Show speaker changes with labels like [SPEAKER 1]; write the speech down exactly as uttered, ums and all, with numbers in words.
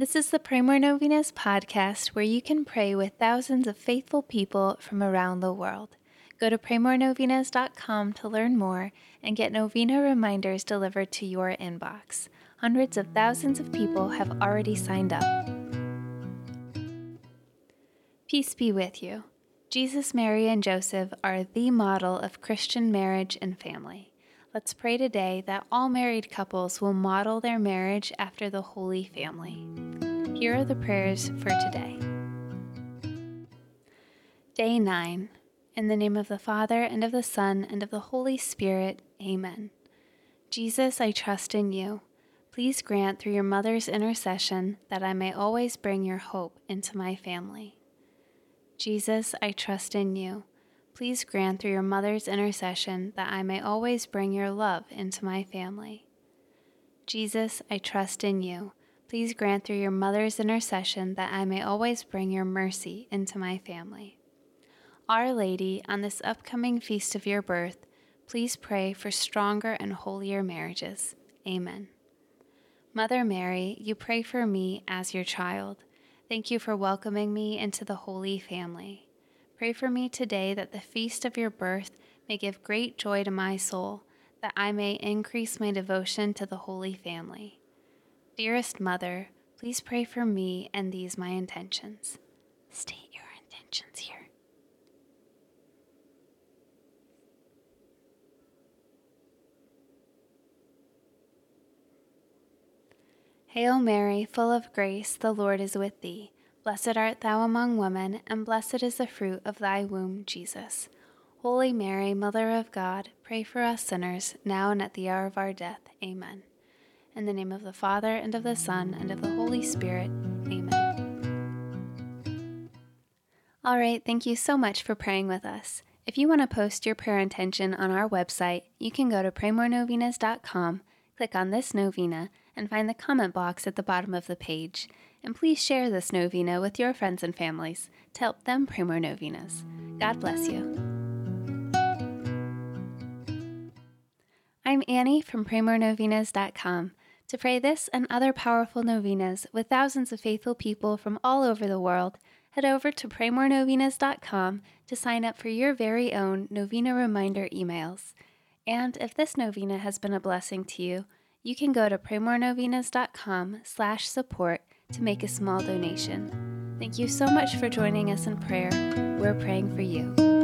[SPEAKER 1] This is the Pray More Novenas podcast where you can pray with thousands of faithful people from around the world. Go to pray more novenas dot com to learn more and get novena reminders delivered to your inbox. Hundreds of thousands of people have already signed up. Peace be with you. Jesus, Mary, and Joseph are the model of Christian marriage and family. Let's pray today that all married couples will model their marriage after the Holy Family. Here are the prayers for today. Day nine. In the name of the Father, and of the Son, and of the Holy Spirit. Amen. Jesus, I trust in you. Please grant through your mother's intercession that I may always bring your hope into my family. Jesus, I trust in you. Please grant through your mother's intercession that I may always bring your love into my family. Jesus, I trust in you. Please grant through your mother's intercession that I may always bring your mercy into my family. Our Lady, on this upcoming feast of your birth, please pray for stronger and holier marriages. Amen. Mother Mary, you pray for me as your child. Thank you for welcoming me into the Holy Family. Pray for me today that the feast of your birth may give great joy to my soul, that I may increase my devotion to the Holy Family. Dearest Mother, please pray for me and these my intentions. State your intentions here. Hail Mary, full of grace, the Lord is with thee. Blessed art thou among women, and blessed is the fruit of thy womb, Jesus. Holy Mary, Mother of God, pray for us sinners, now and at the hour of our death. Amen. In the name of the Father, and of the Son, and of the Holy Spirit. Amen. All right, thank you so much for praying with us. If you want to post your prayer intention on our website, you can go to pray more novenas dot com, click on this novena, and find the comment box at the bottom of the page. And please share this novena with your friends and families to help them pray more novenas. God bless you. I'm Annie from pray more novenas dot com. To pray this and other powerful novenas with thousands of faithful people from all over the world, head over to pray more novenas dot com to sign up for your very own novena reminder emails. And if this novena has been a blessing to you, you can go to pray more novenas dot com slash support to make a small donation. Thank you so much for joining us in prayer. We're praying for you.